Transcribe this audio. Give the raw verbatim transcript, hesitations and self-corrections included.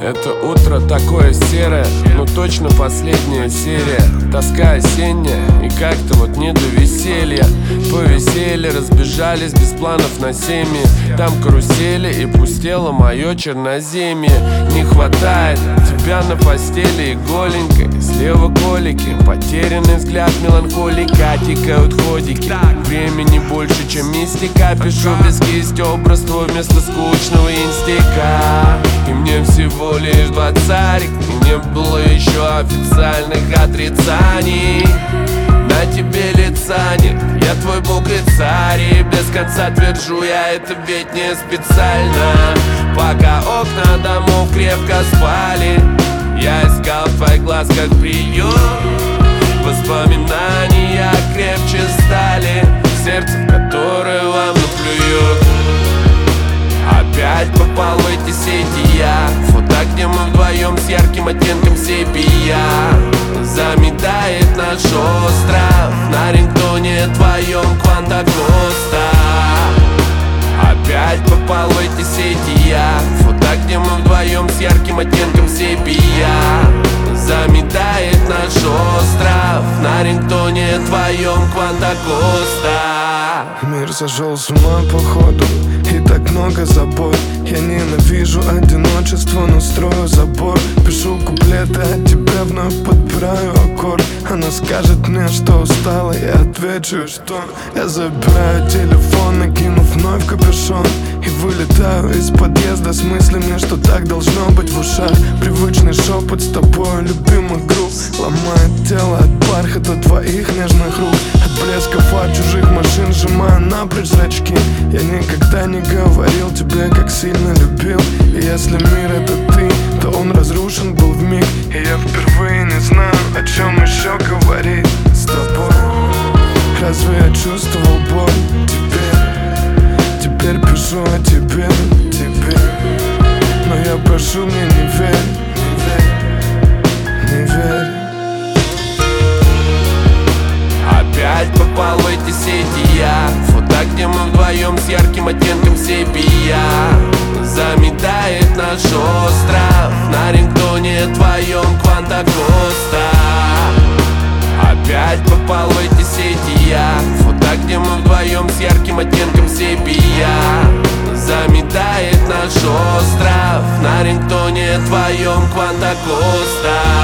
Это утро такое серое, но точно последняя серия. Тоска осенняя, и как-то вот не до веселья. Повесели, разбежались без планов на семьи. Там карусели, и пустело мое черноземье. Не хватает тебя на постели и голенькой. Слева колики, потерянный взгляд, меланхолика. Тикают ходики, времени больше, чем мистика. Пишу без кисти образ твой вместо скучного инстика. И мне всего лишь двадцарик, и не было еще официальных отрицаний. На тебе лица нет, я твой бог и царь. И без конца твержу я, это ведь не специально. Пока окна домов крепко спали, я искал в твоих глазках приют. Воспоминания крепче стали, сердце, в которое вам наплюют. Опять попал в эти сети я, фото, где мы вдвоем с ярким оттенком сепия. Заметает наш остров на рингтоне твоем Кванта Коста. Опять попал в эти сети я, фото, где мы вдвоем с ярким оттенком сепия. Заметает наш остров на рингтоне твоем Кванта Коста. Мир сошел с ума походу, и так много забот. Я ненавижу одиночество, но строю забор. Пишу куплеты, а тебе вновь подбираю аккорд. Она скажет мне, что устала, я отвечу, что я забираю телефон, накинув вновь капюшон, и вылетаю из подъезда с мыслями, что так должно быть в ушах. Привычный шепот с тобой, любимых групп, ломает тело от бархата твоих нежных рук. От блеска фар чужих машин сжимаю напрочь зрачки. Я никогда не говорил тебе, как сильно любил. И если мир это ты, то он разрушен был вмиг. И я впервые не знаю, о чем еще говорить с тобой. Разве я чувствовал боль? Теперь, теперь пишу о тебе, тебе. Но я прошу, мне не верь, не верь, не верь. Опять попал в эти сети я, фото, где мы вдвоем с ярким оттенком сепия. Заметает наш остров на рингтоне твоем Кванта Коста. Опять попал в эти сети я, фото, где мы вдвоем с ярким оттенком сепия. Заметает наш остров на рингтоне твоем Кванта Коста.